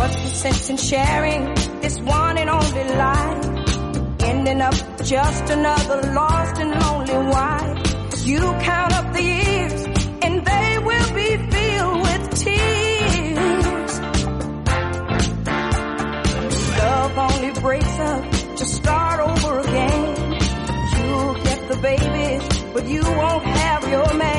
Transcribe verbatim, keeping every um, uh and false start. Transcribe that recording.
What's the sense in sharing this one and only life? Ending up just another lost and lonely wife. You count up the years and they will be filled with tears. Love only breaks up to start over again. You'll get the babies, but you won't have your man.